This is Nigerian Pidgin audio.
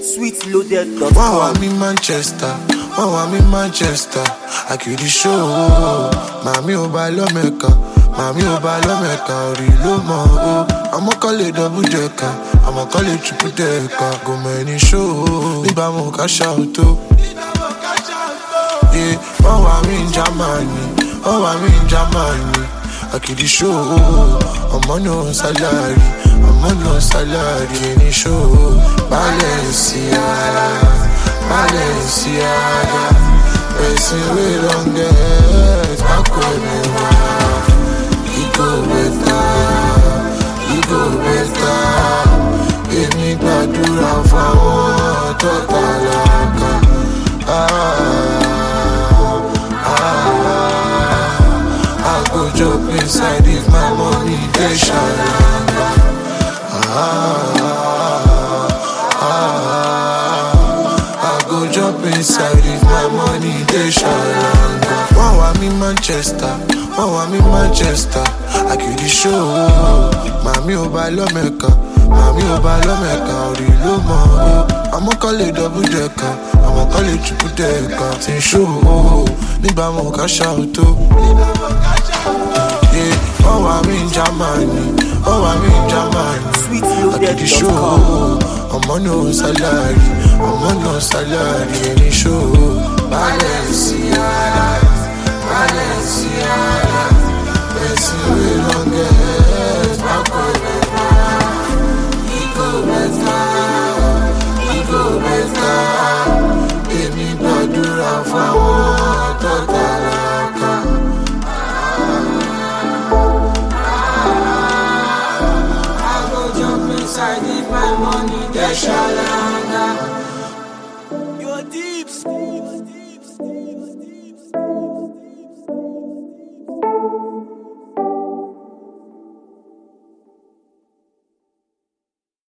Sweetloaded.com. Wow, I'm in Manchester. Wow, I'm in Manchester. I kill the show. Mami oba lo meka. Mami oba lo meka. Ori lo mo. I'ma call it double decker. I'ma call it triple decker. Go many show. Niba mo cash out to. Yeah. Wow, I'm in Germany. Oh, I'm in Germany. I kill the show. I'm on no salary. I'm on no salary. Any show. Balenciaga, person we don't get back when you have. He go better. Any badura for one totalaka. I go jump inside if my money they shalanga. Jump inside if my money they shalanga. Wow, I'm in Manchester. Wow, I'm in Manchester. I kill the show. Mami oba lo meka. Mami oba lo meka. Ori lo mo. I'ma call it double decker. I'ma call it triple decker. Tin show. Niba mo cash out to. Yeah. Oh, I'm in Germany. Oh, I'm in Germany. I kill the show. I'm on no salary. I'm on no salary. Any show. Balenciaga. Person we don't get back when we have. He go better. Give me badura for one totalaka. I go jump inside if my money get shalanga. You're deep.